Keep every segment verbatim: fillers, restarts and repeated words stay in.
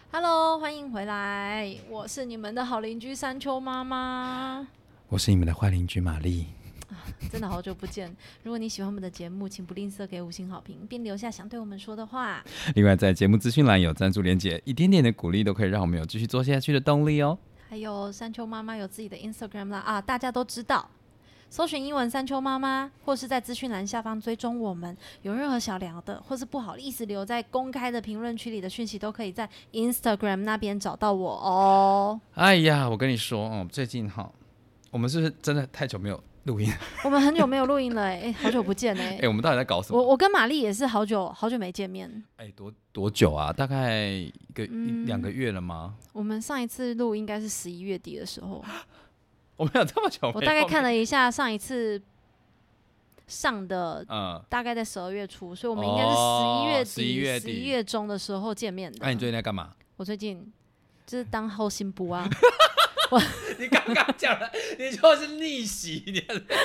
Hello， 欢迎回来，我是你们的好邻居山丘妈妈， 我是你们的坏邻居玛丽、 啊。真的好久不见！如果你喜欢我们的节目，请不吝啬给五星好评，并留下想对我们说的话。 另外，在节目资讯栏有赞助连结，一点点的鼓励都可以让我们有继续做下去的动力哦。 还有山丘妈妈有自己的 Instagram 啦啊，大家都知道。搜寻英文山丘妈妈，或是在资讯栏下方追踪我们。有任何想聊的，或是不好意思留在公开的评论区里的讯息，都可以在 Instagram 那边找到我哦。 哎呀，我跟你说，哦，最近哈，我们是不是真的太久没有录音？ 我们很久没有录音了、欸，哎、欸，好久不见哎、欸。 哎、欸，我们到底在搞什么？ 我我跟玛丽也是好久好久没见面。 哎、欸，多多久啊？大概一个、嗯、一两个月了吗？ 我们上一次录应该是十一月底的时候。 我没有这么久没， 我大概看了一下上一次上的， 嗯， 大概在十二月初，所以我们应该是十一月底、 十一月底、 十一月中的时候见面的。 那、啊、你最近在干嘛？ 我最近就是当后心部啊。 我你刚刚讲了，你就是逆袭，你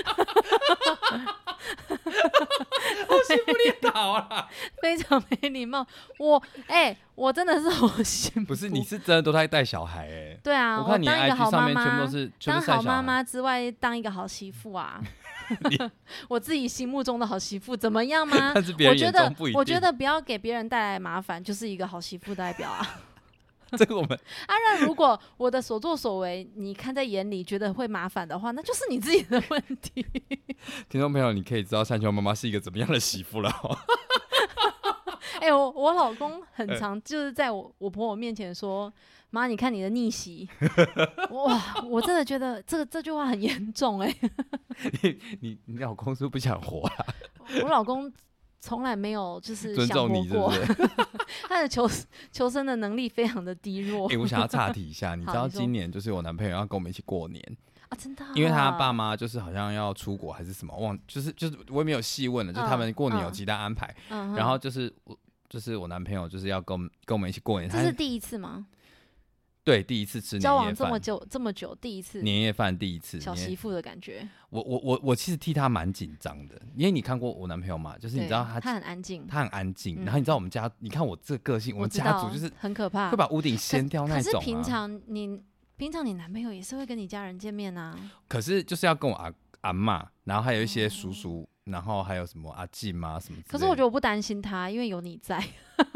后心部你倒了， 非常没礼貌。我哎、欸，我真的是后心部， 不是，你是真的都在带小孩哎、欸。 对啊， 我看你 I G 上面全部都是当好妈妈之外，当一个好媳妇啊。我自己心目中的好媳妇怎么样吗？ 但是别人眼中不一定。 我觉得，我觉得不要给别人带来麻烦，就是一个好媳妇代表啊。 这个我们啊，那如果我的所作所为你看在眼里，觉得会麻烦的话，那就是你自己的问题。 听众朋友，你可以知道山丘妈妈是一个怎么样的媳妇了、哦。 哎、欸，我我老公很常就是在我我婆婆面前说：“妈，你看你的逆袭。”哇，我真的觉得这个这句话很严重哎、 欸。你你你老公是不是不想活啊？ 我老公从来没有就是尊重你，是不是？ 他的求求生的能力非常的低弱。 哎、欸，我想要岔题一下，你知道今年就是我男朋友要跟我们一起过年啊，真的、啊？ 因为他爸妈就是好像要出国还是什么，忘就是就是我也没有细问了，嗯、就他们过年有其他安排，嗯、然后就是我就是我男朋友就是要跟跟我们一起过年。 这是第一次吗？ 对，第一次吃年夜饭， 交往这么久这么久，第一次年夜饭，第一次小媳妇的感觉。 我我我我其实替他蛮紧张的，因为你看过我男朋友嘛，就是你知道他他很安静， 他很安静、嗯。然后你知道我们家，你看我这个个性，我们家族就是很可怕， 会把屋顶掀掉那种、啊。 可是平常你平常你男朋友也是会跟你家人见面啊？ 可是就是要跟我阿阿嬷，然后还有一些叔叔，哦、然后还有什么阿静啊什么。 可是我觉得我不担心他，因为有你在。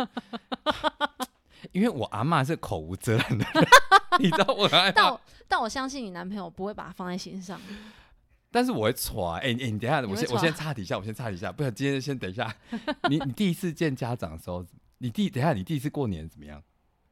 因为我阿嬷是口无遮拦的人，你知道我很害怕。 但我但我相信你男朋友不会把它放在心上。 但是我会戳哎、欸欸、你等一下，我先我先插题一下，我先插题一下，不然今天先等一下。你你第一次见家长的时候，你第等一下你第一次过年怎么样？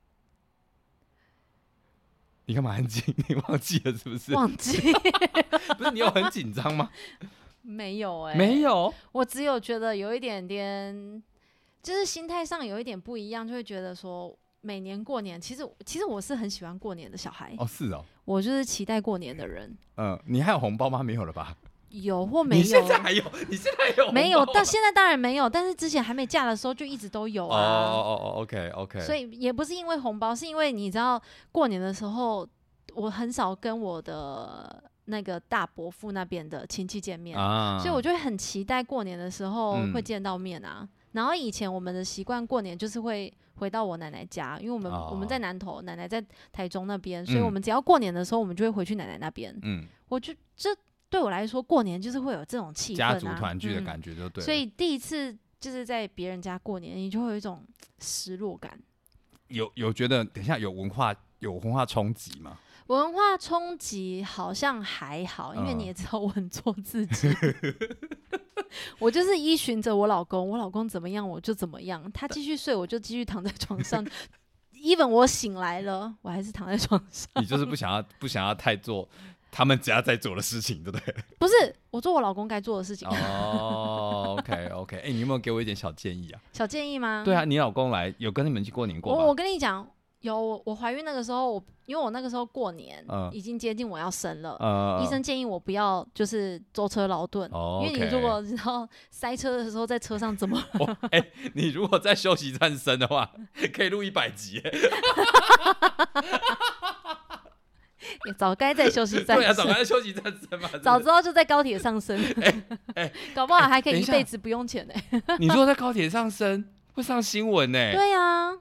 你干嘛安静？你忘记了是不是？ 忘记。 不是你有很紧张吗？ 没有哎、欸， 没有。 我只有觉得有一点点，就是心态上有一点不一样，就会觉得说。每年过年，其实其实我是很喜欢过年的小孩哦，是哦， 我就是期待过年的人。 嗯，你还有红包吗？没有了吧？ 有或没有？ 你现在还有？你现在还有？ 没有，但现在当然没有。但是之前还没嫁的时候就一直都有啊。 哦哦哦 ，OK OK。 所以也不是因为红包，是因为你知道过年的时候，我很少跟我的那个大伯父那边的亲戚见面，啊、所以我就会很期待过年的时候会见到面啊。嗯、然后以前我们的习惯过年就是会。回到我奶奶家，因为我们、哦、我们在南投，奶奶在台中那边，所以我们只要过年的时候，我们就会回去奶奶那边。嗯，我就这对我来说，过年就是会有这种气氛、啊， 家族团聚的感觉，就对了、嗯。 所以第一次就是在别人家过年，你就会有一种失落感。 有有觉得，等一下有文化有文化冲击吗？ 文化冲击好像还好，因为你也知道我很做自己。我就是依循着我老公，我老公怎么样我就怎么样，他继续睡我就继续躺在床上，even 我醒来了，我还是躺在床上。 你就是不想要不想要太做他们家在做的事情，对不对？ 不是，我做我老公该做的事情。 哦 ，OK OK， 哎、欸，你有没有给我一点小建议啊？ 小建议吗？ 对啊，你老公来有跟你们去过年过吗？ 我我跟你讲。有我，我怀孕那个时候，我因为我那个时候过年、呃、已经接近我要生了，呃、医生建议我不要就是舟车劳顿、 哦， 因为你如果知道塞车的时候在车上怎么了， 哦欸、你如果在休息站生的话，可以录一百集。 也早该在休息站生， 对啊，早该在休息站生嘛， 早知道就在高铁上生，欸欸、搞不好还可以一辈子不用钱呢、欸。 你如果在高铁上生，会上新闻呢、欸。 对啊。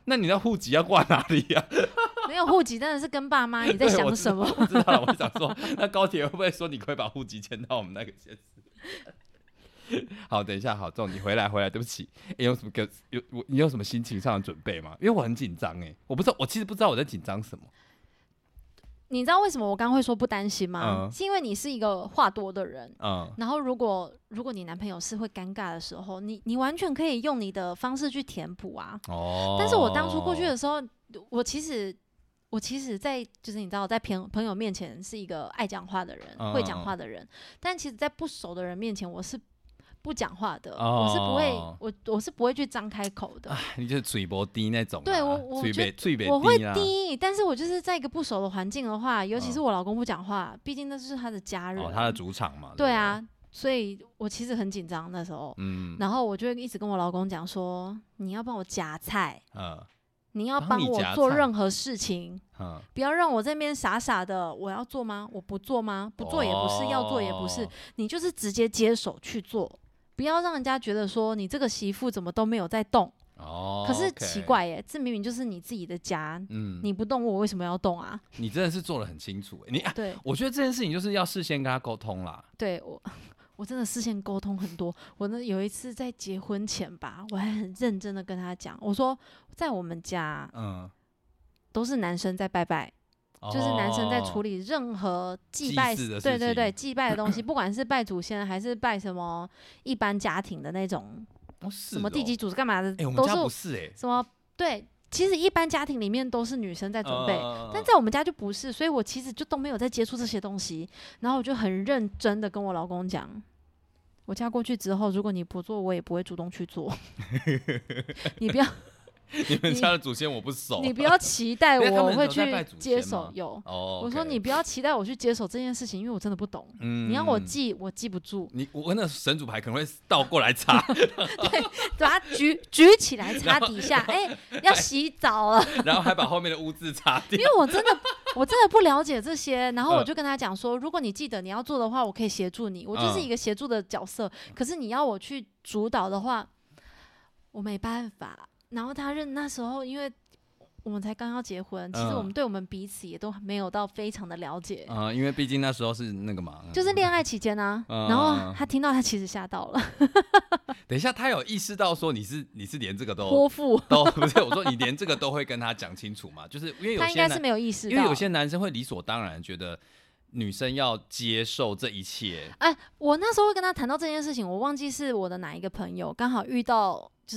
那你那户籍要挂哪里啊？ 没有户籍真的是跟爸妈，你在想什么？ 我知道了，我想说，那高铁会不会说你可以把户籍迁到我们那个县市？好，等一下，好，这种你回来回来，对不起，欸、有什么有有你有什么心情上的准备吗？因为我很紧张哎，我不知道，我其实不知道我在紧张什么。 你知道为什么我刚会说不担心吗？嗯、是因为你是一个话多的人，嗯，然后如果如果你男朋友是会尴尬的时候，你你完全可以用你的方式去填补啊。哦，但是我当初过去的时候，我其实我其实在就是你知道，在朋友面前是一个爱讲话的人，嗯、会讲话的人，但其实在不熟的人面前，我是不讲话的，哦、我是不会，我我是不会去张开口的。 你就是嘴不低那种、啊， 对我我觉得我会低，但是我就是在一个不熟的环境的话，尤其是我老公不讲话，毕、嗯、竟那是他的家人， 哦，他的主场嘛。 对啊，对所以我其实很紧张那时候，嗯，然后我就会一直跟我老公讲说，你要帮我夹菜，嗯，你要帮我做任何事情，嗯，不要让我这边傻傻的，我要做吗？我不做吗？不做也不是，哦、要做也不是，你就是直接接手去做。不要让人家觉得说你这个媳妇怎么都没有在动哦。可是奇怪耶， okay. 这明明就是你自己的家，嗯，你不动我为什么要动啊？ 你真的是做得很清楚，你、啊、对，我觉得这件事情就是要事先跟他沟通啦。 对我，我真的事先沟通很多。我呢有一次在结婚前吧，我还很认真的跟他讲，我说在我们家，嗯，都是男生在拜拜。就是男生在处理任何祭拜， 祭对对对，祭拜的东西，不管是拜祖先还是拜什么一般家庭的那种， 哦、 什么地基主是干嘛的， 欸、我们家不是哎、欸， 什么对，其实一般家庭里面都是女生在准备，呃、但在我们家就不是，所以我其实就都没有在接触这些东西，然后我就很认真的跟我老公讲，我嫁过去之后，如果你不做，我也不会主动去做，你不要。 你们家的祖先我不熟， 你不要期待我会去接手。有，哦 okay、我说你不要期待我去接手这件事情，因为我真的不懂。嗯、你要我记，我记不住。 你我那神主牌可能会倒过来插， 对，把它举举起来插底下，哎、欸，要洗澡了， 然后还把后面的污渍擦掉。 因为我真的我真的不了解这些，然后我就跟他讲说，如果你记得你要做的话，我可以协助你，我就是一个协助的角色。嗯、可是你要我去主导的话，我没办法。然后他认那时候，因为我们才刚要结婚，其实我们对我们彼此也都没有到非常的了解。 嗯、呃，因为毕竟那时候是那个嘛， 就是恋爱期间啊。嗯、然后他听到，他其实吓到了。 等一下，他有意识到说你是你是连这个都泼妇都不是？我说你连这个都会跟他讲清楚嘛？就是因为有些他应该是没有意识到， 因为有些男生会理所当然觉得女生要接受这一切。 哎，我那时候会跟他谈到这件事情，我忘记是我的哪一个朋友刚好遇到，就是。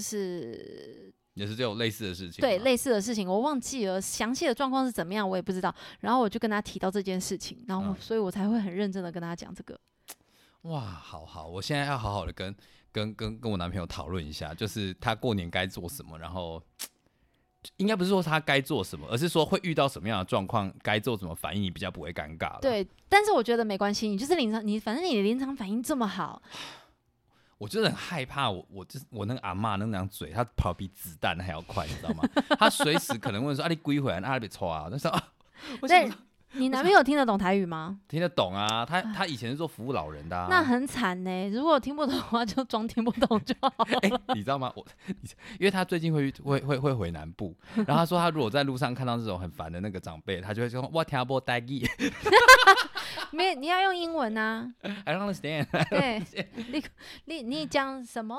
也是这种类似的事情， 对，类似的事情我忘记了，详细的状况是怎么样我也不知道。然后我就跟他提到这件事情，然后所以我才会很认真的跟他讲这个。 哇，好好，我现在要好好的跟跟跟跟我男朋友讨论一下，就是他过年该做什么，然后应该不是说他该做什么，而是说会遇到什么样的状况，该做什么反应，你比较不会尴尬。 对，但是我觉得没关系，你就是临场，你反正你的临场反应这么好。 我就是很害怕我，我就是我那个阿嬷那张嘴，她跑比子弹还要快，你知道吗？她随时可能问说：“啊，你归回来，那别抽啊！”但是啊， 对，你男朋友听得懂台语吗？ 听得懂啊，他他以前是做服务老人的、啊， 那很惨呢、欸。如果听不懂的话，就装听不懂就好了。 欸、你知道吗？我因为他最近会会会会回南部，然后他说他如果在路上看到这种很烦的那个长辈，他就会说：“我听不懂台语。” 没，你要用英文啊。 I don't understand 对，你你你讲什么？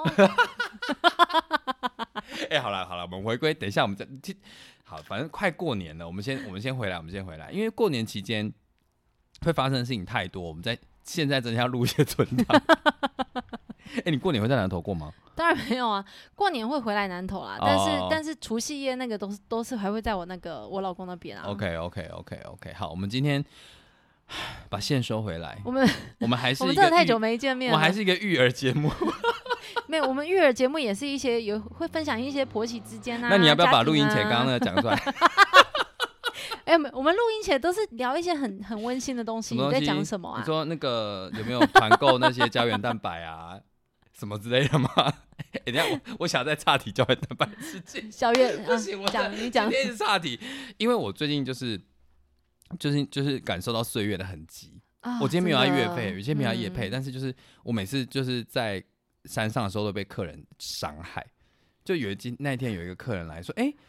哎、欸，好了好了，我们回归，等一下我们再好，反正快过年了，我们先我们先回来，我们先回来，因为过年期间会发生的事情太多，我们在现在真的要录一些存档。哎、欸，你过年会在南投过吗？ 当然没有啊，过年会回来南投啦，但是、哦、但是除夕夜那个都是都是还会在我那个我老公那边啊。 OK OK OK OK， 好，我们今天。把线收回来。 我们我们还是一个我们真的太久没见面了。 我们还是一个育儿节目。 没有，我们育儿节目也是一些有会分享一些婆媳之间啊。 那你要不要把录音前刚刚那个讲出来？ 哎、欸，我们录音前都是聊一些很很温馨的东西。你在讲什么啊？ 你说那个有没有团购那些胶原蛋白啊，什么之类的吗？哎、欸，等一下我我想再岔题胶原蛋白的事情。 小月， 不行，我讲你讲。 今天一直岔题，因为我最近就是。就是就是感受到岁月的痕迹、啊。我今天没有要业配，有些没有要业配、嗯，但是就是我每次就是在山上的时候都被客人伤害。就有一那一天有一个客人来说，哎、欸，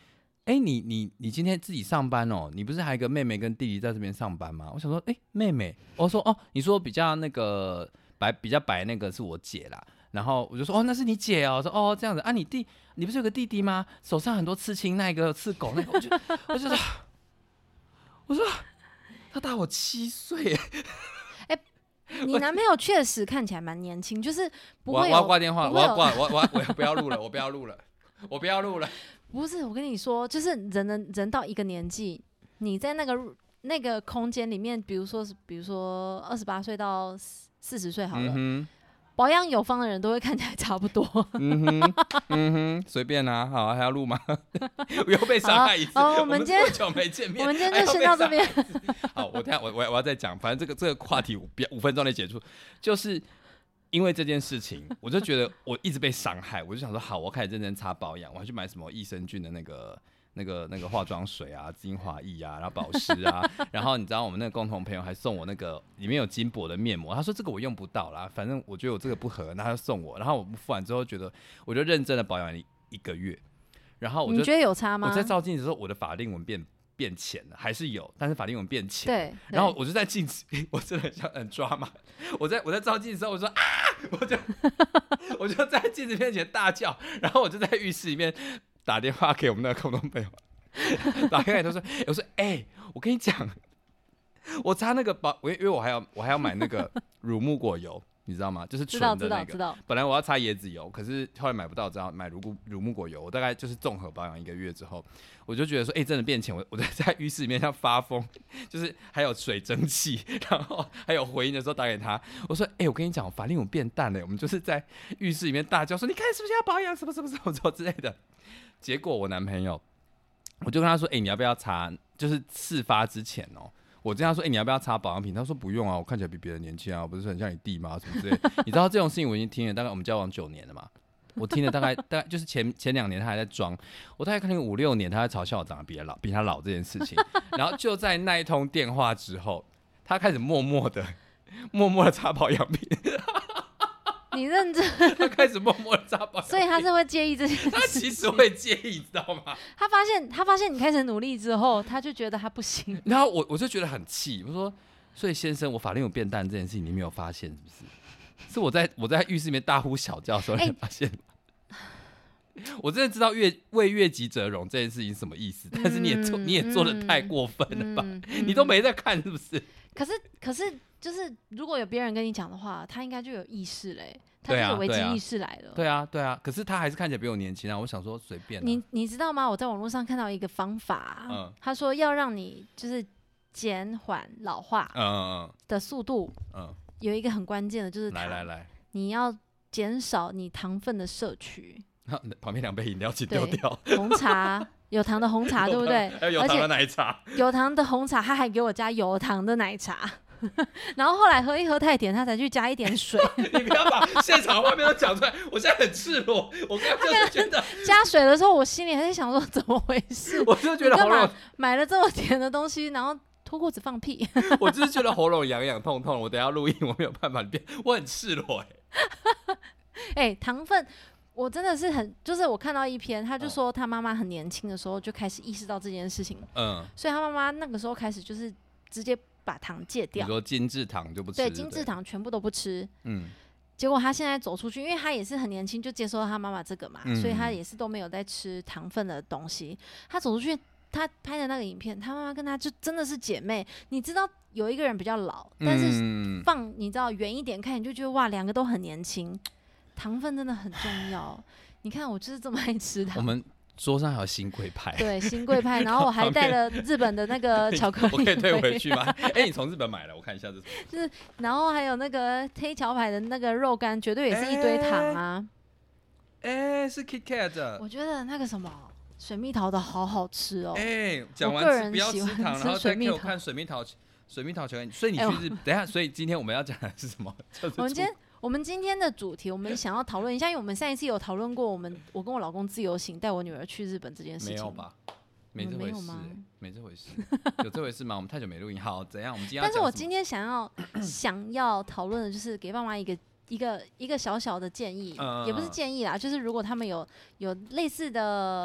哎、欸，你你你今天自己上班哦？你不是还有一个妹妹跟弟弟在这边上班吗？我想说，哎、欸，妹妹，我说哦，你说比较那个白比较白那个是我姐啦。然后我就说，哦，那是你姐哦。我说哦，这样子啊，你弟你不是有个弟弟吗？手上很多刺青，那个刺狗那个，我就我就说，我说他大我七岁。 哎、欸，你男朋友确实看起来蛮年轻，就是不会有。 我要挂电话，我要挂，我我我不要录了，我不要录了，我不要录了。 不是，我跟你说，就是人的人到一个年纪，你在那个那个空间里面，比如说是，比如说二十八岁到四十岁好了，嗯、保养有方的人都会看起来差不多。 嗯哼，嗯哼，随便啊，好啊，还要录吗？我又被伤害一次。 好，我们今天多久没见面？ 我们今天就先到这边。 好，我等下我我我要再讲，反正这个这个话题五五分钟内结束，就是。因为这件事情，我就觉得我一直被伤害，我就想说，好，我开始认真擦保养，我还去买什么益生菌的那个、那个、那个化妆水啊、精华液啊，然后保湿啊，然后你知道我们那个共同朋友还送我那个里面有金箔的面膜，他说这个我用不到啦，反正我觉得我这个不合，然后他就送我，然后我敷完之后觉得，我就认真的保养了一个月，然后我就你觉得有差吗？ 我在照镜子的时候，我的法令纹变。变浅了，还是有，但是法令纹变浅。 对， 然后我就在镜子，我真的很像很抓马。我在我在照镜子的时候，我说啊，我就我就在镜子面前大叫，然后我就在浴室里面打电话给我们那个共同朋友，打电话他说，我说哎、欸，我跟你讲，我擦那个保，因为我还要我还要买那个乳木果油。你知道吗？就是纯的那个。本来我要擦椰子油，可是后来买不到，只好买乳乳木果油。我大概就是综合保养一个月之后，我就觉得说，哎、欸，真的变浅。我我在在浴室里面像发疯，就是还有水蒸气，然后还有回音的时候打给他，我说，哎、欸，我跟你讲，法令纹变淡了。我们就是在浴室里面大叫说，你看是不是要保养什么什么什么什么之类的。结果我男朋友，我就跟他说，哎、欸，你要不要擦？就是事发之前哦。我这样说，哎、欸，你要不要擦保养品？他说不用啊，我看起来比别人年轻啊，我不是很像你弟吗？什么之类的。你知道这种事情我已经听了，大概我们交往九年了嘛，我听了大概大概就是前前两年他还在装，我大概看了五六年他在嘲笑我长得比他老，比他老这件事情。然后就在那一通电话之后，他开始默默的、默默的擦保养品。 你认真？ 他开始默默的擦保养品， 所以他是会介意这件事情。 他其实会介意，知道吗？ 他发现，他发现你开始努力之后，他就觉得他不行。 然后我我就觉得很气，我说：“所以先生，我法令纹变淡这件事情，你没有发现是不是？是我在我在浴室里面大呼小叫的时候，你发现吗？欸、我真的知道越为悦己者容这件事情什么意思，但是你也做、嗯、你也做得太过分了吧？嗯嗯、你都没在看是不是？ 可是可是。”就是如果有别人跟你讲的话，他应该就有意识嘞、欸，他就有危机意识来了。 对啊，对啊。可是他还是看起来比我年轻啊！我想说随便、啊。 你你知道吗？我在网络上看到一个方法，嗯、他说要让你就是减缓老化的速度，嗯嗯、有一个很关键的就是来来来， 你要减少你糖分的摄取。 旁边两杯饮料请丢掉。 红茶。有糖的红茶，对不对？ 还有有糖的奶茶。 有糖的红茶，他还给我加有糖的奶茶。然后后来喝一喝太甜，他才去加一点水。 你不要把现场画面都讲出来，我现在很赤裸。我刚刚就是觉得加水的时候，我心里还在想说怎么回事？ 我就觉得喉咙买了这么甜的东西，然后脱裤子放屁。 我就是觉得喉咙痒痒痛痛，我等一下录音我没有办法变，我很赤裸哎、 欸。哎、欸，糖分。我真的是很，就是我看到一篇，他就说他妈妈很年轻的时候就开始意识到这件事情，嗯，所以他妈妈那个时候开始就是直接把糖戒掉， 你说精致糖就不吃， 对，精致糖全部都不吃，嗯，结果他现在走出去，因为他也是很年轻就接受到他妈妈这个嘛，嗯、所以他也是都没有在吃糖分的东西。他走出去，他拍的那个影片，他妈妈跟他就真的是姐妹，你知道有一个人比较老，但是放你知道远一点看，你就觉得哇，两个都很年轻。糖分真的很重要，你看我就是这么爱吃糖。 我们桌上还有新贵派， 对，新贵派，然后我还带了日本的那个巧克力， 我可以退回去吗？哎、欸，你从日本买了，我看一下这是。 就是，然后还有那个黑桥牌的那个肉干，绝对也是一堆糖啊。 哎、欸欸，是 Kit Kat 的。 我觉得那个什么水蜜桃的好好吃哦。 哎、欸，讲完吃不要吃糖，然后再给我看水蜜桃，水蜜桃巧克力。所以你去日，欸、等一下，所以今天我们要讲的是什么？ 我们今天。我们今天的主题，我们想要讨论一下，因为我们上一次有讨论过，我们我跟我老公自由行带我女儿去日本这件事情。 没有吧？没这回事、欸，没这回事，有这回事吗？我们太久没录音，好，怎样？我们今天要讲什么？ 但是我今天想要想要讨论的就是给爸妈一个一个一个小小的建议，嗯、也不是建议啦，就是如果他们有有类似的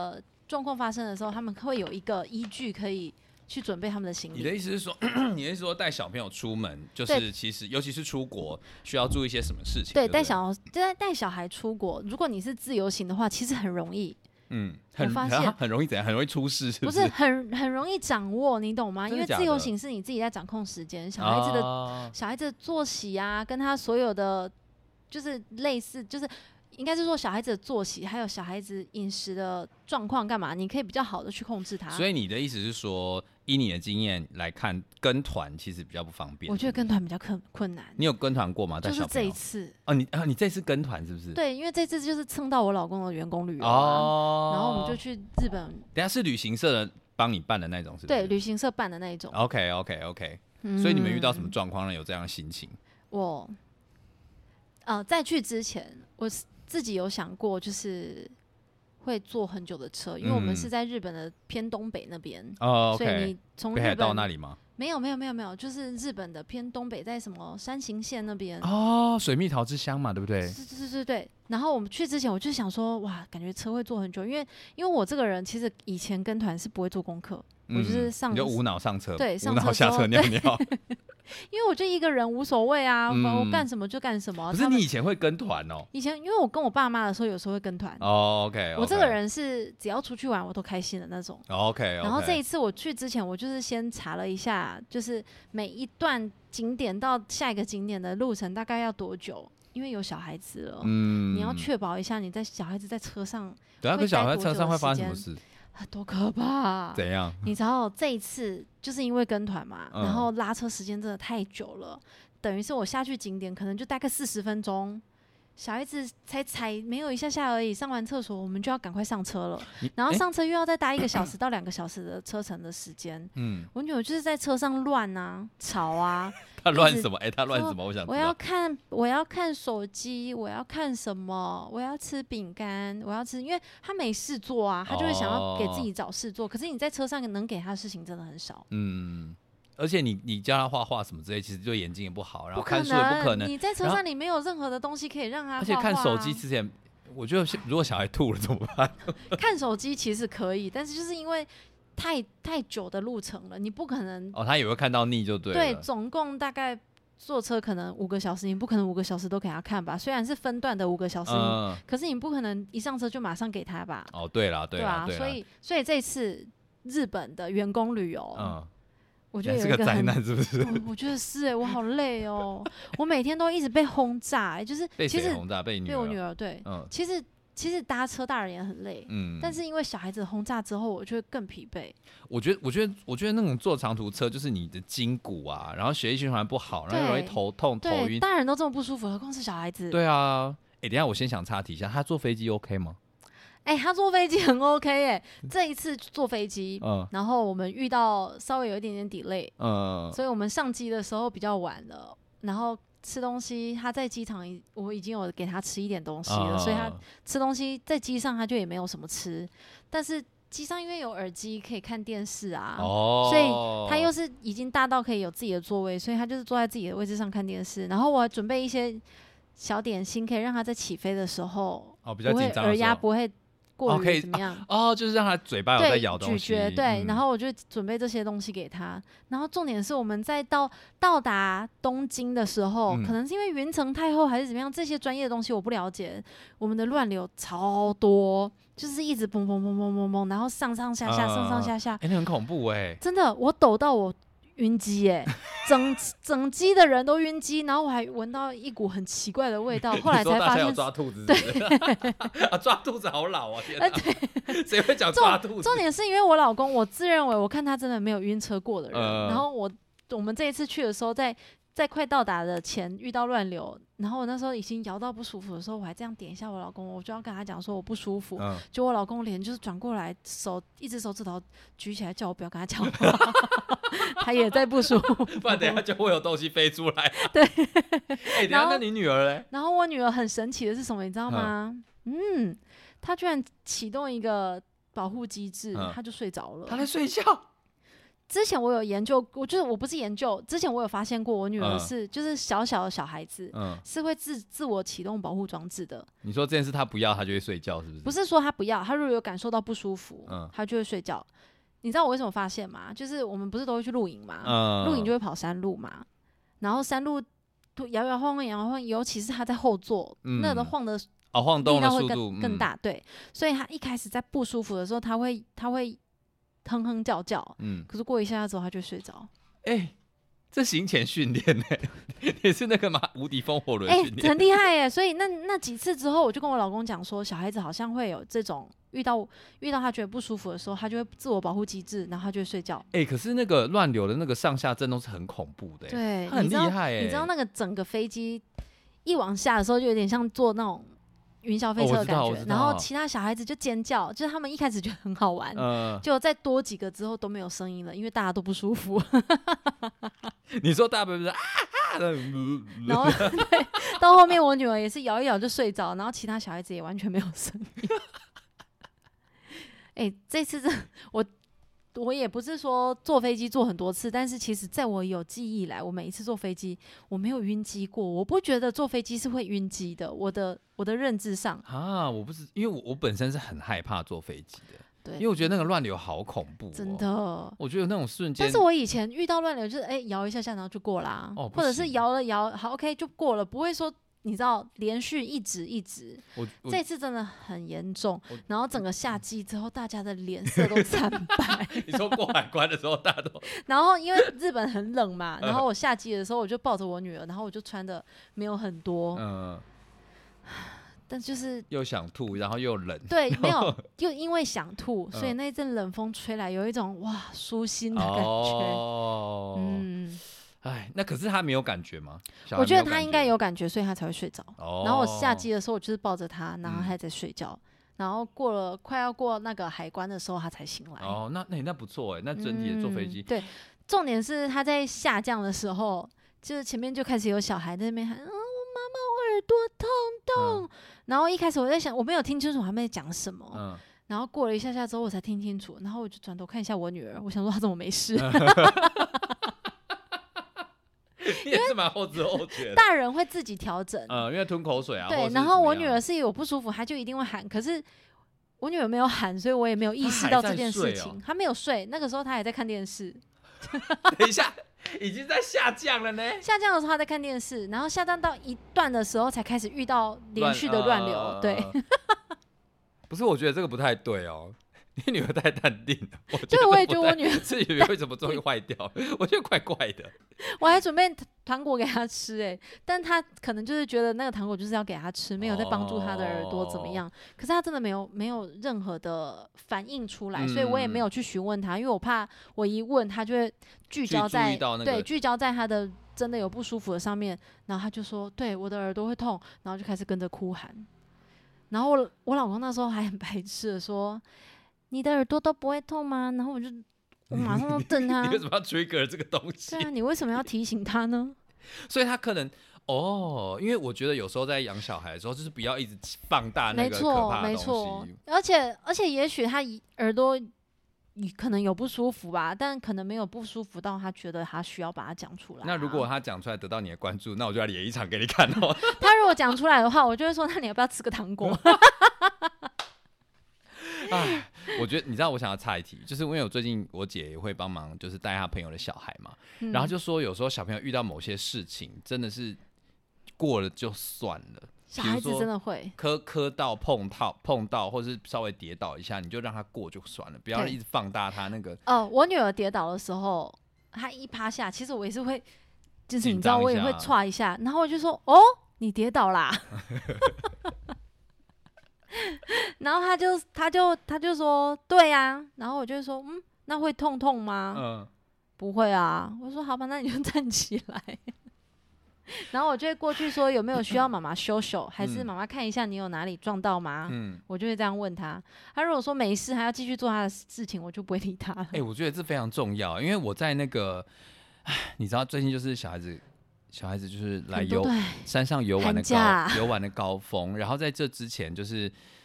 状况发生的时候，他们会有一个依据可以去准备他们的行李。 你的意思是说，你的意思是说带小朋友出门，就是其实尤其是出国，需要注意一些什么事情？ 对， 对， 带小带带小孩出国，如果你是自由行的话，其实很容易。 嗯，很我发现很容易怎样？很容易出事，是不是？ 不是很很容易掌握，你懂吗？因为自由行是你自己在掌控时间，小孩子的、哦、小孩子的作息啊，跟他所有的就是类似，就是应该是说小孩子的作息，还有小孩子饮食的状况干嘛，你可以比较好的去控制他。 所以你的意思是说，以你的经验来看，跟团其实比较不方便。 我觉得跟团比较困困难。 你有跟团过吗？ 就是这一次哦，你啊，你这次跟团是不是？ 对，因为这次就是蹭到我老公的员工旅游、啊哦、然后我们就去日本。 等一下是旅行社的帮你办的那种，是不是？ 对，旅行社办的那一种。 OK OK OK，、嗯、所以你们遇到什么状况呢？有这样的心情？ 我呃，在去之前，我自己有想过，就是会坐很久的车，因为我们是在日本的偏东北那边、 嗯哦 okay、 所以你从日本北海道那里吗？ 没有没有没有没有，就是日本的偏东北，在什么山形县那边哦，水蜜桃之乡嘛，对不对？ 对对对对。然后我们去之前，我就想说，哇，感觉车会坐很久，因为因为我这个人其实以前跟团是不会做功课、嗯，我就是上你就无脑上车， 对，上车无脑下车尿尿。 因为我就一个人无所谓啊、嗯，我干什么就干什么。 不是你以前会跟团哦？ 以前因为我跟我爸妈的时候，有时候会跟团。 哦 ，OK， 我这个人是只要出去玩我都开心的那种。 OK， 然后这一次我去之前，我就是先查了一下，就是每一段景点到下一个景点的路程大概要多久。因为有小孩子了，嗯，你要确保一下你在小孩子在车上， 对啊，跟小孩在车上会发生什么事？ 多可怕、啊！ 怎样？ 你知道这一次就是因为跟团嘛、嗯，然后拉车时间真的太久了，等于是我下去景点可能就大概四十分钟，小孩子才踩没有一下下而已，上完厕所我们就要赶快上车了，然后上车又要再搭一个小时到两个小时的车程的时间。嗯，我女儿就是在车上乱啊、吵啊。 他乱什么？哎、欸，他乱什么？我想知道。 我要看，我要看手机，我要看什么？我要吃饼干，我要吃，因为他没事做啊，他就会想要给自己找事做。哦、可是你在车上能给他的事情真的很少。 嗯，而且你你叫他画画什么之类，其实对眼睛也不好，然后看书也不可能。 你在车上你没有任何的东西可以让他画画、啊。 而且看手机之前，我觉得如果小孩吐了怎么办？ 看手机其实可以，但是就是因为。太太久的路程了，你不可能哦，他也会看到腻就对了。 对，总共大概坐车可能五个小时，你不可能五个小时都给他看吧？虽然是分段的五个小时、嗯，可是你不可能一上车就马上给他吧？ 哦，对啦，对啦， 对啊，所以所以这次日本的员工旅游，嗯，我觉得有一个灾难，是不是？ 嗯、我觉得是哎、欸，我好累哦，我每天都一直被轰炸、欸，就是被谁轰炸？被女儿？ 被我女儿对，嗯，其实。其实搭车大人也很累，嗯，但是因为小孩子轰炸之后，我就会更疲惫。 我觉得，我觉得，我觉得那种坐长途车，就是你的筋骨啊，然后血液循环不好，然后容易头痛、头晕。 大人都这么不舒服，何况是小孩子？ 对啊，哎、欸，等一下我先想插题一下，他坐飞机 OK 吗？ 哎、欸，他坐飞机很 OK 哎、欸，这一次坐飞机，嗯，然后我们遇到稍微有一点点 delay，嗯，所以我们上机的时候比较晚了，然后。吃东西，他在机场，我已经有给他吃一点东西了， uh, 所以他吃东西在机上他就也没有什么吃，但是机上因为有耳机可以看电视啊， oh. 所以他又是已经大到可以有自己的座位，所以他就是坐在自己的位置上看电视，然后我准备一些小点心，可以让他在起飞的时候，哦，比较紧张的时候，不会耳压不会。过于怎么样？ 哦，哦，就是让他嘴巴有在咬东西， 咀嚼，对、嗯，然后我就准备这些东西给他。然后重点是我们在到到達東京的时候、嗯，可能是因为云层太厚还是怎么样，这些专业的东西我不了解。我们的乱流超多，就是一直嘣嘣嘣嘣嘣嘣，然后上上下下，呃、上上下下， 哎、欸，那很恐怖哎、欸！ 真的，我抖到我。晕机哎，整整机的人都晕机，然后我还闻到一股很奇怪的味道，后来才发现抓兔子， 对， 啊，抓兔子好老啊，天哪，对，谁会讲抓兔子？ 重点是因为我老公，我自认为我看他真的没有晕车过的人，呃、然后我我们这一次去的时候在。在快到达的前遇到乱流，然后我那时候已经摇到不舒服的时候，我还这样点一下我老公，我就要跟他讲说我不舒服，嗯、就我老公脸就是转过来，手一只手指头举起来叫我不要跟他讲话，他也在不舒服， 不然等一下就会有东西飞出来、啊。 对， 哎、欸，等一下那你女儿嘞？ 然后我女儿很神奇的是什么，你知道吗？嗯, 嗯，她居然启动一个保护机制，她、嗯、就睡着了。 她在睡觉。 之前我有研究，我就是我不是研究，之前我有发现过，我女儿是、嗯、就是小小的小孩子，嗯，是会自自我启动保护装置的。 你说这件事她不要，她就会睡觉，是不是？ 不是说她不要，她如果有感受到不舒服，嗯，她就会睡觉。你知道我为什么发现吗？就是我们不是都会去露营嘛，嗯，露营就会跑山路嘛，然后山路摇摇晃晃，摇摇晃晃，尤其是她在后座，嗯、那个晃的哦晃动的速度力道会 更, 更大，对，所以她一开始在不舒服的时候，她会她会。哼哼叫叫，嗯，可是过一下之后他就睡着。 哎、欸，这行前训练呢，也是那个嘛无敌风火轮训练， 哎，很厉害耶。所以那那几次之后，我就跟我老公讲说，小孩子好像会有这种遇到遇到他觉得不舒服的时候，他就会自我保护机制，然后他就会睡觉。 哎、欸，可是那个乱流的那个上下震动是很恐怖的， 对， 很厉害哎。 你知道那个整个飞机一往下的时候，就有点像坐那种。云霄飞车的感觉、哦，然后其他小孩子就尖叫，就是他们一开始觉得很好玩，嗯、就再多几个之后都没有声音了，因为大家都不舒服。 你说大部分是啊啊的， 然后对，到后面我女儿也是摇一摇就睡着，然后其他小孩子也完全没有声音。哎、欸，这次这我。我也不是说坐飞机坐很多次，但是其实在我有记忆以来，我每一次坐飞机我没有晕机过。我不觉得坐飞机是会晕机的，我的我的认知上啊，我不是因为 我, 我本身是很害怕坐飞机的，对，因为我觉得那个乱流好恐怖、哦， 真的。 我觉得那种瞬间， 但是我以前遇到乱流就是哎摇一下下然后就过啦、哦，或者是摇了摇好 OK 就过了，不会说。你知道连续一直一直，这次真的很严重，然后整个下机之后，大家的脸色都惨白。 你说过海关的时候，大家都…… 然后因为日本很冷嘛，然后我下机的时候，我就抱着我女儿，然后我就穿的没有很多，嗯，但就是又想吐，然后又冷， 对，没有，又因为想吐，所以那一阵冷风吹来，有一种哇舒心的感觉，哦、嗯。 哎，那可是他没有感觉吗？ 我觉得他应该有感觉，所以他才会睡着、哦。然后我下机的时候，我就是抱着他，然后他还在睡觉、嗯。然后过了快要过那个海关的时候，他才醒来。 哦，那那那不错哎，那整体的坐飞机、 嗯。对，重点是他在下降的时候，就是前面就开始有小孩在那边喊：“嗯，我妈妈，我耳朵痛痛。嗯”然后一开始我在想，我没有听清楚他们在讲什么。嗯。然后过了一下下之后，我才听清楚。然后我就转头看一下我女儿，我想说她怎么没事。 你也是蛮后知后觉的。 大人会自己调整， 呃，因为吞口水啊。 对，然后我女儿是有不舒服，她就一定会喊。可是我女儿没有喊，所以我也没有意识到这件事情。她、哦、没有睡，那个时候她还在看电视。 等一下，已经在下降了呢。 下降的时候她在看电视，然后下降到一段的时候才开始遇到连续的乱流。呃、对， 不是，我觉得这个不太对哦。你女儿太淡定了，我对，我也觉得我女儿自己为什么终于坏掉，我觉得怪怪的。 我还准备糖果给她吃、欸，哎，但她可能就是觉得那个糖果就是要给她吃，没有在帮助她的耳朵怎么样。哦、可是她真的没有没有任何的反应出来、嗯，所以我也没有去询问她，因为我怕我一问她就会聚焦在、 那個、 对聚焦在她的真的有不舒服的上面，然后她就说：“对，我的耳朵会痛。”然后就开始跟着哭喊。然后我我老公那时候还很白痴的说。你的耳朵都不会痛吗？然后我就我马上就瞪他。 你为什么要 trigger 这个东西？ 对啊，你为什么要提醒他呢？ 所以他可能哦，因为我觉得有时候在养小孩的时候，就是不要一直放大那个可怕的东西。没错，没错。 而且而且，也许他耳朵可能有不舒服吧，但可能没有不舒服到他觉得他需要把它讲出来、啊。 那如果他讲出来得到你的关注，那我就要演一场给你看哦。 他如果讲出来的话，我就会说：那你要不要吃个糖果？ 哎，我觉得你知道，我想要插一题，就是因为我最近我姐也会帮忙，就是带她朋友的小孩嘛、嗯，然后就说有时候小朋友遇到某些事情，真的是过了就算了。 小孩子真的会磕磕到碰到碰到，或是稍微跌倒一下，你就让他过就算了，不要一直放大他那个。 哦、呃，我女儿跌倒的时候，她一趴下，其实我也是会，就是你知道我也会唰一下，然后我就说：“哦，你跌倒啦。”然后他就他就他就说对啊，然后我就说嗯，那会痛痛吗？嗯，不会啊。我说好吧，那你就站起来。然后我就会过去说有没有需要妈妈修修，还是妈妈看一下你有哪里撞到吗？嗯，我就会这样问他。他如果说没事，还要继续做他的事情，我就不会理他了。 哎、欸，我觉得这非常重要，因为我在那个，你知道最近就是小孩子。小孩子就是来游山上游玩的高游玩的高峰，然后在这之前就是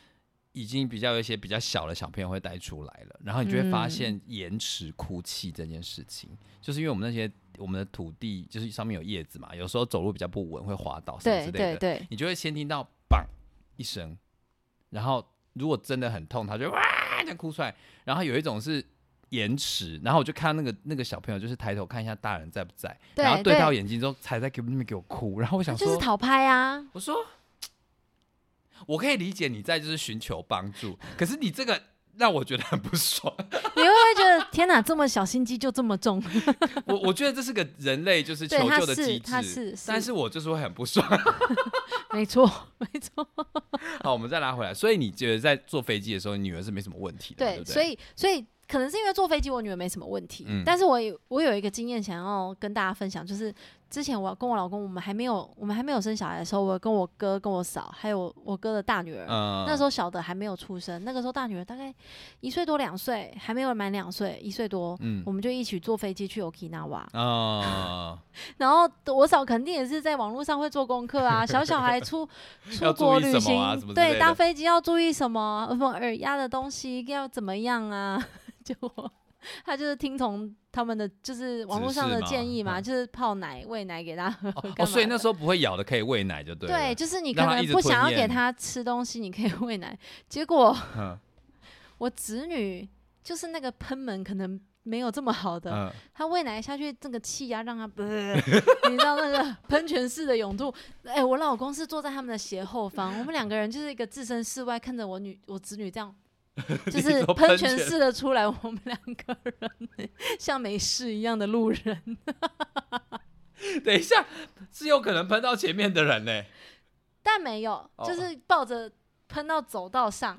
已经比较有一些比较小的小朋友会带出来了，然后你就会发现延迟哭泣这件事情，嗯、就是因为我们那些我们的土地就是上面有叶子嘛，有时候走路比较不稳会滑倒什么之类的， 对对对， 你就会先听到砰一声，然后如果真的很痛，他就哇这样哭出来，然后有一种是延迟，然后我就看到那个那个小朋友就是抬头看一下大人在不在，然后对到眼睛之后才在给那边给我哭，然后我想说就是讨拍啊， 我说我可以理解你在就是寻求帮助，可是你这个让我觉得很不爽。 你会不会觉得天哪，这么小心机就这么重？ 我我觉得这是个人类就是求救的机制， 他是， 但是我就是会很不爽。 没错，没错。 好，我们再拉回来。所以你觉得在坐飞机的时候，你女儿是没什么问题的，对, 对不对？ 所以，所以可能是因为坐飞机，我女儿没什么问题。嗯、但是我有我有一个经验想要跟大家分享，就是之前我跟我老公，我们还没有我们还没有生小孩的时候，我跟我哥、跟我嫂，还有我哥的大女儿，嗯、那时候小的还没有出生，那个时候大女儿大概一岁多两岁，还没有满两岁，一岁多，嗯、我们就一起坐飞机去 Okinawa。哦、然后我嫂肯定也是在网络上会做功课啊，小小孩出出国旅行， 啊、 对，搭飞机要注意什么，什么耳压的东西要怎么样啊？就我他就是听从他们的，就是网络上的建议嘛，就是泡奶、喂奶给他喝。 哦，所以那时候不会咬的可以喂奶就对了。 对，就是你可能不想要给他吃东西，你可以喂奶。结果我侄女就是那个喷门可能没有这么好的，嗯、他喂奶下去，这个气压让他，你知道那个喷泉式的涌吐。哎、欸，我老公是坐在他们的斜后方，我们两个人就是一个置身事外，看着我女我侄女这样。就是喷泉式的出来，我们两个人像没事一样的路人。 等一下，是有可能喷到前面的人呢、欸， 但没有，哦、就是抱着喷到走道上。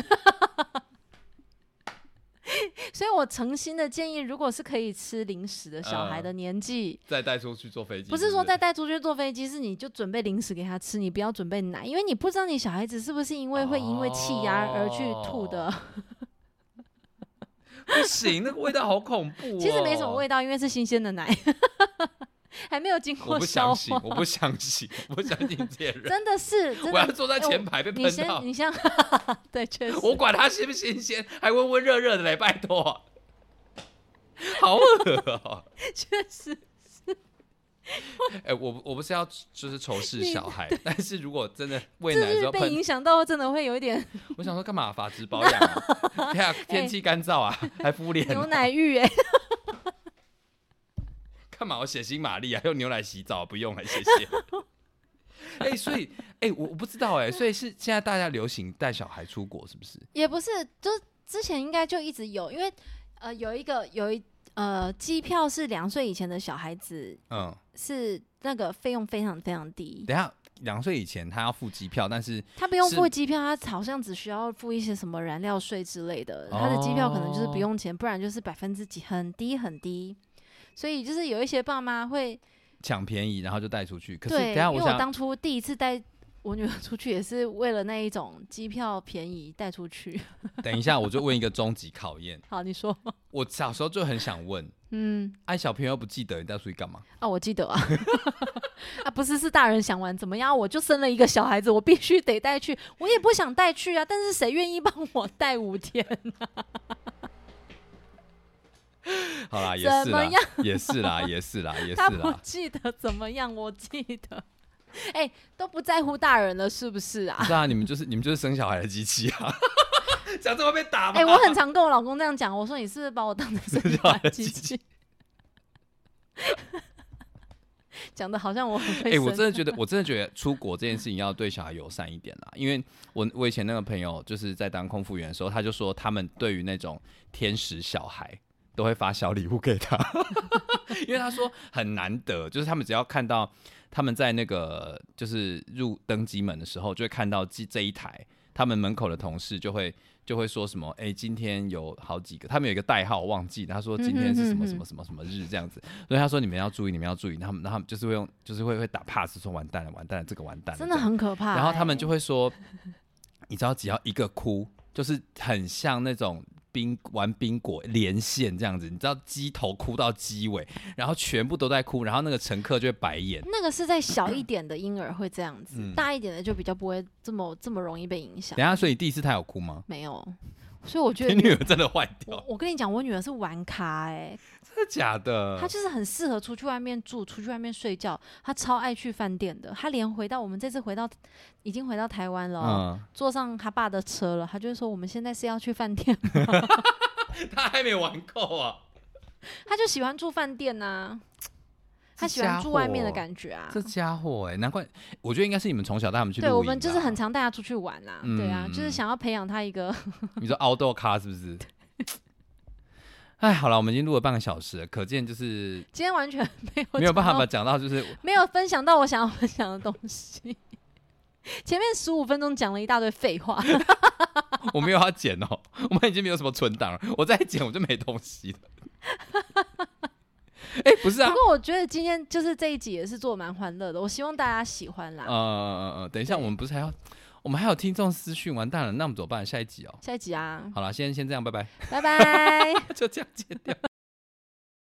所以我诚心的建议，如果是可以吃零食的小孩的年纪， 呃、再带出去坐飞机， 不是说再带出去坐飞机，是你就准备零食给他吃，你不要准备奶，因为你不知道你小孩子是不是因为会因为气压而去吐的。哦、 不行，那个味道好恐怖、哦。 其实没什么味道，因为是新鲜的奶。还没有经过消化， 我不相信，我不相信，我不相信这些人， 真的是，真的我要坐在前排被喷到。 你先，你先，对，确实， 我管它新不新鲜，还温温热热的嘞，拜托，好恶哦， 确实是。 哎、欸，我我不是要就是仇视小孩，但是如果真的喂奶的时候被影响到，真的会有一点。 我想说，干嘛发质保养啊？对啊，天气干燥啊，欸、还敷脸、啊， 牛奶浴哎、欸。 干嘛我血腥玛丽啊？用牛奶洗澡不用了，谢谢。哎、欸，所以哎、欸，我我不知道哎、欸，所以是现在大家流行带小孩出国，是不是？ 也不是，就之前应该就一直有，因为呃有一个有一呃机票是两岁以前的小孩子，嗯，是那个费用非常非常低。 等一下，两岁以前他要付机票，但是他不用付机票，他好像只需要付一些什么燃料税之类的，他的机票可能就是不用钱，不然就是百分之几，很低很低。所以就是有一些爸妈会抢便宜，然后就带出去。可是对， 等一下我因为我当初第一次带我女儿出去，也是为了那一种机票便宜带出去。 等一下，我就问一个终极考验。 好，你说。 我小时候就很想问，嗯，哎、啊，小朋友不记得你带出去干嘛？ 啊，我记得啊。啊，不是，是大人想玩怎么样？我就生了一个小孩子，我必须得带去。我也不想带去啊，但是谁愿意帮我带五天啊？ 好啦，也是啦，也是啦，也是啦，也是啦。 他不记得怎么样，我记得。哎、欸，都不在乎大人了，是不是啊？ 是啊，你们就是你们就是生小孩的机器啊！讲这么被打吗？ 哎、欸，我很常跟我老公这样讲，我说你是不是把我当成生小孩的机器？讲的好像我很会生。哎、 欸，我真的觉得，我真的觉得出国这件事情要对小孩友善一点啦。因为我我以前那个朋友就是在当空服员的时候，他就说他们对于那种天使小孩。都会发小礼物给他，因为他说很难得，就是他们只要看到他们在那个就是入登机门的时候，就会看到这一台，他们门口的同事就会就会说什么，哎、欸，今天有好几个，他们有一个代号我忘记，他说今天是什么什么什么什么日这样子，所以他说你们要注意，你们要注意，他们他们就是会用，就是会会打 pass 说完蛋了，完蛋了，这个完蛋了， 真的很可怕、欸。 然后他们就会说，你知道只要一个哭，就是很像那种。 冰玩冰果连线这样子，你知道鸡头哭到鸡尾，然后全部都在哭，然后那个乘客就会白眼。 那个是在小一点的婴儿会这样子，嗯、大一点的就比较不会这么这么容易被影响。 等一下，所以第一次他有哭吗？ 没有，所以我觉得你女儿真的坏掉。 我, 我跟你讲，我女儿是玩咖哎、欸， 真的假的？ 她就是很适合出去外面住，出去外面睡觉，她超爱去饭店的。她连回到我们这次回到已经回到台湾了、喔嗯，坐上他爸的车了，她就说我们现在是要去饭店吗？ 他还没玩够啊， 他就喜欢住饭店啊，他喜欢住外面的感觉啊。 这家伙哎、欸，难怪我觉得应该是你们从小带他们去露营、啊。 对，我们就是很常带他出去玩啊，嗯、对啊，就是想要培养他一个。 你说 outdoor 咖是不是？哎，好了，我们已经录了半个小时了，可见就是今天完全没有没有办法讲到，就是没有分享到我想要分享的东西。前面十五分钟讲了一大堆废话。 我没有要剪哦，我们已经没有什么存档了，我再剪我就没东西了。哎、欸，不是啊。 不过我觉得今天就是这一集也是做蛮欢乐的，我希望大家喜欢啦。 呃呃呃，等一下，我们不是还要，我们还有听众私讯，完蛋了，那我们怎么办？下一集哦。 下一集啊。 好了，先先这样，拜拜。 拜拜。 就这样剪掉。